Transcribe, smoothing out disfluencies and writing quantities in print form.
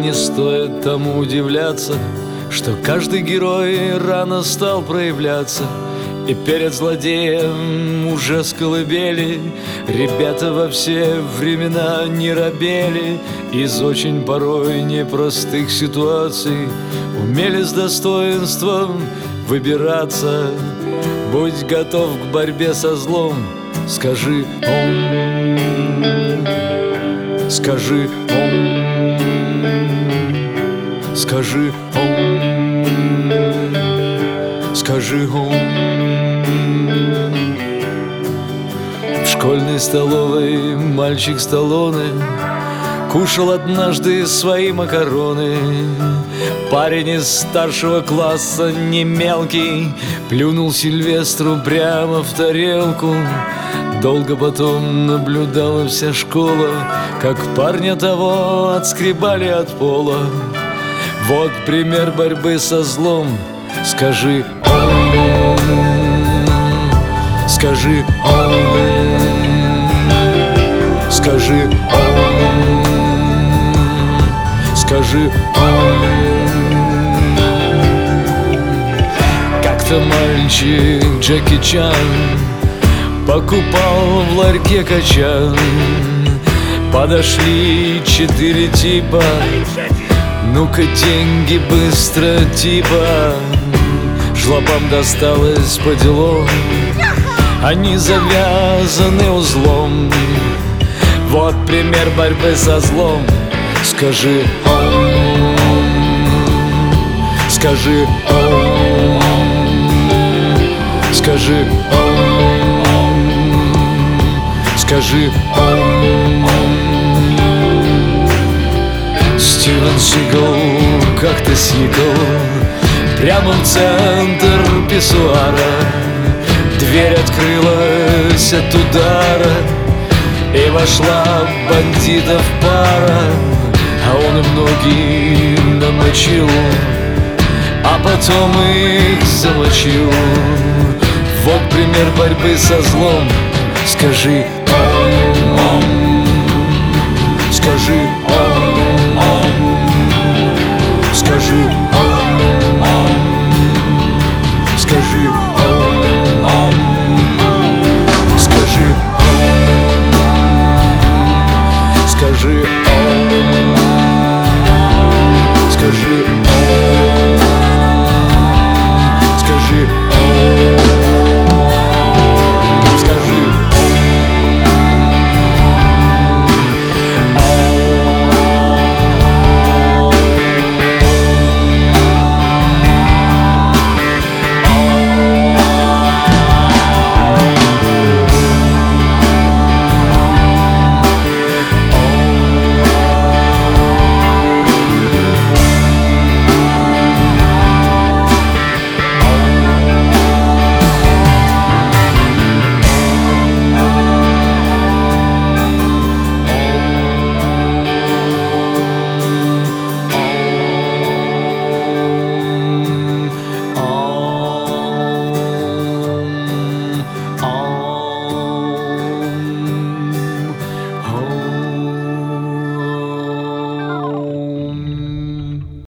не стоит тому удивляться, что каждый герой рано стал проявляться. И перед злодеем уже с колыбели ребята во все времена не робели. Из очень порой непростых ситуаций умели с достоинством выбираться. Будь готов к борьбе со злом, скажи «Ом», скажи «Ом», скажи «Ом», скажи «Ом». В школьной столовой мальчик Сталлоне кушал однажды свои макароны. Парень из старшего класса, не мелкий, плюнул Сильвестру прямо в тарелку. Долго потом наблюдала вся школа, как парня того отскребали от пола. Вот пример борьбы со злом. Скажи «Ом», скажи «Ом», скажи «Ом», скажи «Ом». Как-то мальчик Джеки Чан покупал в ларьке качан. Подошли 4 типа: ну-ка деньги быстро, типа. Жлобам досталось по делам, они завязаны узлом. Вот пример борьбы со злом. Скажи «Ом», скажи «Ом», скажи «Ом», скажи «Ом». Стивен Сигал как-то съехал прямо в центр писсуара. Дверь открылась от удара, и вошла бандитов пара. А он им ноги намочил, а потом их замочил. Вот пример борьбы со злом. Скажи